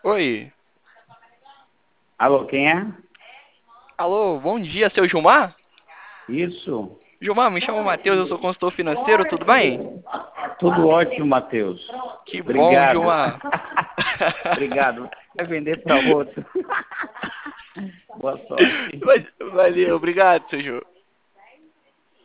Oi. Alô, quem é? Alô, bom dia, seu Gilmar? Isso. Gilmar, me chamo Matheus, eu sou consultor financeiro, tudo bem? Tudo ótimo, Matheus. Que bom, Obrigado. Gilmar. Obrigado. Vai vender para outro. Boa sorte. Valeu, obrigado, seu Gil.